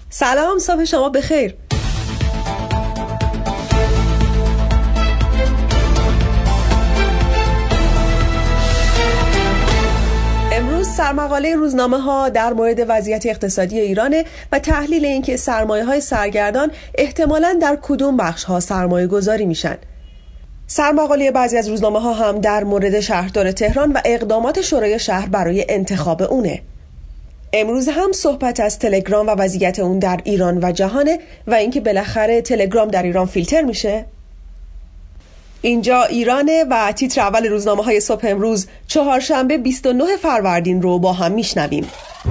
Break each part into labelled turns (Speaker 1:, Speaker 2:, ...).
Speaker 1: سلام، صبح شما بخیر. امروز سرمقاله روزنامه‌ها در مورد وضعیت اقتصادی ایران و تحلیل اینکه سرمایه‌های سرگردان احتمالاً در کدوم بخش‌ها سرمایه‌گذاری میشن. سرمقاله بعضی از روزنامه‌ها هم در مورد شهردار تهران و اقدامات شورای شهر برای انتخاب اونه. امروز هم صحبت از تلگرام و وضعیت اون در ایران و جهانه و اینکه بالاخره تلگرام در ایران فیلتر میشه. اینجا ایرانه و تیتر اول روزنامه‌های صبح امروز چهارشنبه 29 فروردین رو با هم میشنویم.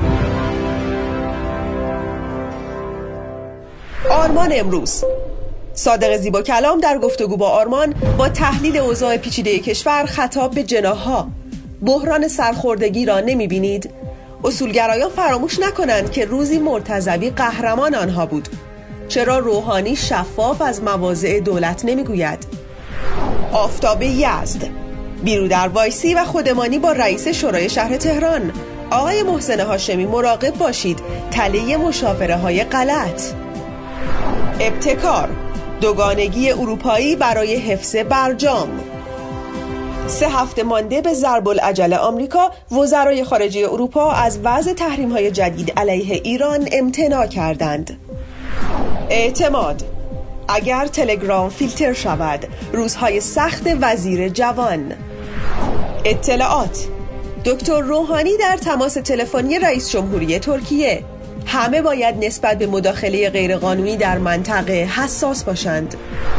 Speaker 1: آرمان امروز. صادق زیباکلام در گفتگو با آرمان با تحلیل اوضاع پیچیده کشور خطاب به جناح‌ها. بحران سرخوردگی را نمی‌بینید؟ اصولگرایان فراموش نکنند که روزی مرتضوی قهرمان آنها بود. چرا روحانی شفاف از مواضع دولت نمیگوید؟ آفتاب یزد. بیرو در وایسی و خودمانی با رئیس شورای شهر تهران. آقای محسن هاشمی مراقب باشید، تله مشاوره های غلط. ابتکار. دوگانگی اروپایی برای حفظ برجام. 3 هفته مانده به ضرب العجل آمریکا، وزرای خارجه اروپا از وضع تحریم‌های جدید علیه ایران امتناع کردند. اعتماد. اگر تلگرام فیلتر شود، روزهای سخت وزیر جوان. اطلاعات. دکتر روحانی در تماس تلفنی رئیس جمهوری ترکیه. همه باید نسبت به مداخله غیرقانونی در منطقه حساس باشند.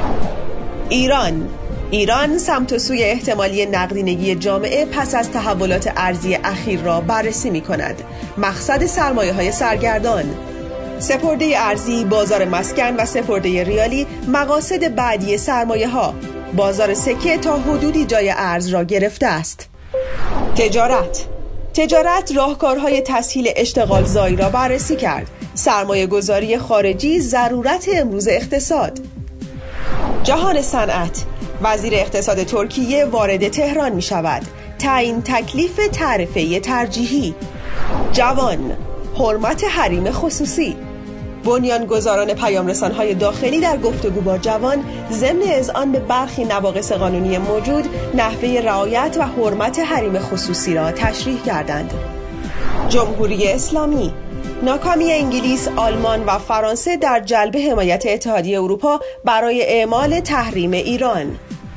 Speaker 1: ایران سمت و سوی احتمالی نقدینگی جامعه پس از تحولات ارزی اخیر را بررسی می کند. مقصد سرمایه‌های سرگردان. سپرده ارزی، بازار مسکن و سپرده ریالی مقاصد بعدی سرمایه‌ها. بازار سکه تا حدودی جای ارز را گرفته است. تجارت راهکارهای تسهیل اشتغال زایی را بررسی کرد. سرمایه گذاری خارجی ضرورت امروز اقتصاد. جهان صنعت. وزیر اقتصاد ترکیه وارد تهران می شود. تعیین تکلیف تعرفه ترجیحی. جوان. حرمت حریم خصوصی. بنیانگذاران پیامرسان‌های داخلی در گفتگو با جوان ضمن اذعان به برخی نواقص قانونی موجود نحوه رعایت و حرمت حریم خصوصی را تشریح کردند. جمهوری اسلامی. ناکامی انگلیس، آلمان و فرانسه در جلب حمایت اتحادیه اروپا برای اعمال تحریم ایران.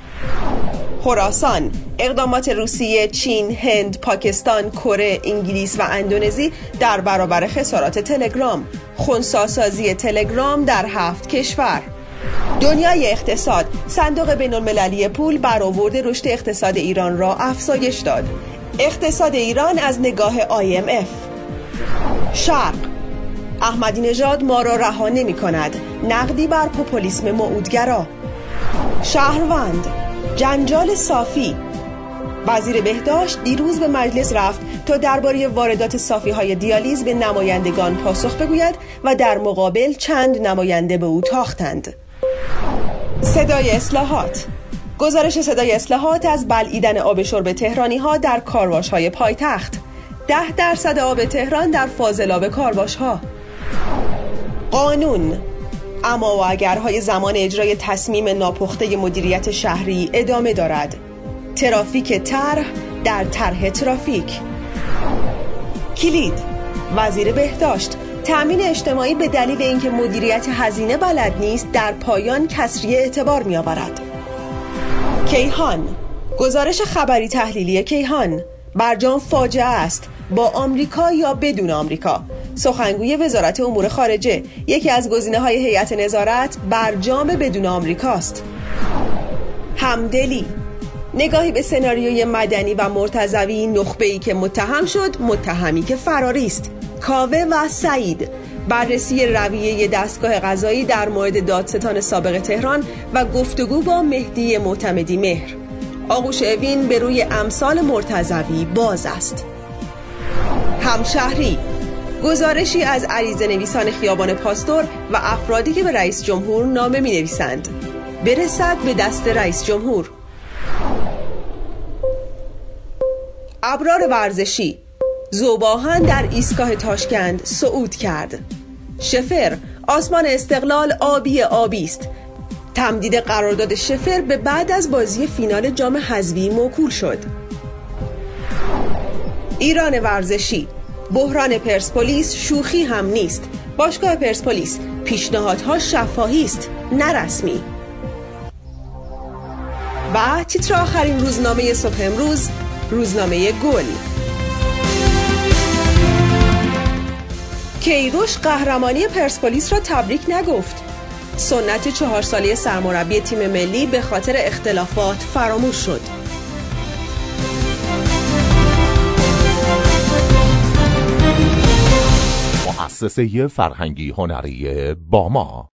Speaker 1: خراسان. اقدامات روسیه، چین، هند، پاکستان، کره، انگلیس و اندونزی در برابر خسارات تلگرام. خنثی‌سازی تلگرام در 7 کشور. دنیای اقتصاد. صندوق بین‌المللی پول برآورد رشد اقتصاد ایران را افزایش داد. اقتصاد ایران از نگاه IMF. شرق. احمدی نژاد ما را رها نمی کند. نقدی بر پوپولیسم موعودگرا. شهروند. جنجال صافی. وزیر بهداشت دیروز به مجلس رفت تا درباره واردات صافی‌های دیالیز به نمایندگان پاسخ بگوید و در مقابل چند نماینده به او تاختند. صدای اصلاحات. گزارش صدای اصلاحات از بلعیدن آب شرب تهرانی‌ها در کارواش‌های پایتخت. 10% آب تهران در فاضلاب کارواش‌ها. قانون. اما و اگرهای زمان اجرای تصمیم ناپخته مدیریت شهری ادامه دارد. ترافیک طرح در طرح ترافیک. کلید. وزیر بهداشت. تأمین اجتماعی به دلیل اینکه مدیریت هزینه بلد نیست در پایان کسری اعتبار می‌آورد. کیهان. گزارش خبری تحلیلی کیهان. برجام فاجعه است، با آمریکا یا بدون آمریکا. سخنگوی وزارت امور خارجه. یکی از گزینه‌های هیئت نظارت برجام بدون آمریکاست. همدلی. نگاهی به سناریوی مدنی و مرتضوی، نخبه‌ای که متهم شد، متهمی که فراری است. کاوه و سعید. بررسی رویه دستگاه قضایی در مورد دادستان سابق تهران و گفتگو با مهدی معتمدی مهر. آغوش اوین به روی امثال مرتضوی باز است. همشهری. گزارشی از عریضه نویسان خیابان پاستور و افرادی که به رئیس جمهور نامه می نویسند. برسد به دست رئیس جمهور. ابرار ورزشی. ذوب‌آهن در ایستگاه تاشکند صعود کرد. شفر، آسمان استقلال آبی است. تمدید قرارداد شفر به بعد از بازی فینال جام حذفی موکول شد. ایران ورزشی، بحران پرسپولیس شوخی هم نیست. باشگاه پرسپولیس، پیشنهادها شفاهی است نه رسمی. و تیتر آخرین روزنامه صبح امروز، روزنامه گل. کیروش قهرمانی پرسپولیس را تبریک نگفت. سنت 4 ساله سرمربی تیم ملی به خاطر اختلافات فراموش شد.
Speaker 2: مؤسسه فرهنگی هنری باما